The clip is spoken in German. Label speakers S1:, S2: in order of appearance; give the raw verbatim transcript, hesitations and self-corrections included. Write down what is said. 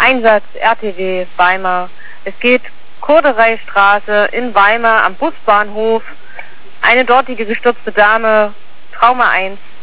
S1: Einsatz R T W Weimar. Es geht Kurdereistraße in Weimar am Busbahnhof. Eine dortige gestürzte Dame, Trauma eins.